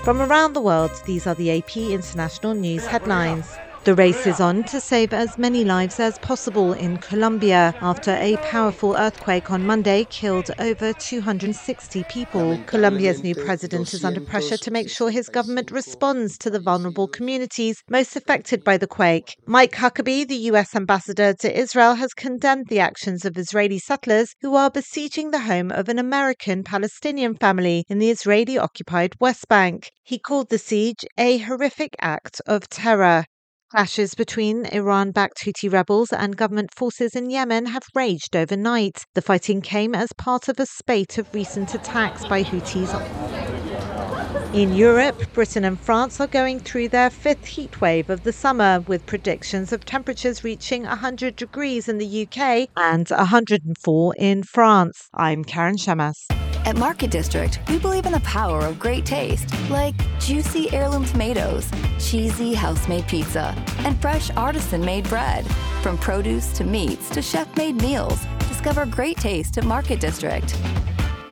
From around the world, these are the AP International News headlines. The race is on to save as many lives as possible in Colombia after a powerful earthquake on Monday killed over 260 people. Colombia's new president is under pressure to make sure his government responds to the vulnerable communities most affected by the quake. Mike Huckabee, the US ambassador to Israel, has condemned the actions of Israeli settlers who are besieging the home of an American Palestinian family in the Israeli-occupied West Bank. He called the siege a horrific act of terror. Clashes between Iran-backed Houthi rebels and government forces in Yemen have raged overnight. The fighting came as part of a spate of recent attacks by Houthis. In Europe, Britain and France are going through their fifth heatwave of the summer, with predictions of temperatures reaching 100 degrees in the UK and 104 in France. I'm Karen Shemas. At Market District, we believe in the power of great taste, like juicy heirloom tomatoes, cheesy house-made pizza, and fresh artisan-made bread. From produce to meats to chef-made meals, discover great taste at Market District.